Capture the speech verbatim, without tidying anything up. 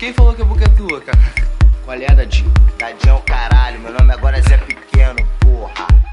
Quem falou que a boca é tua, cara? Qual é, Dadinho? Dadinho é o caralho, meu nome agora é Zé Pequeno, porra.